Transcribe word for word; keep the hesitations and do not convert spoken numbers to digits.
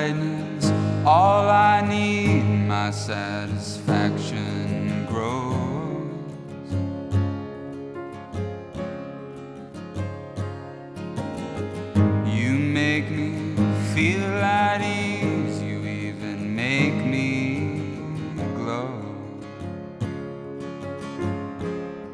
brightness, all I need, my satisfaction grows. You make me feel at ease,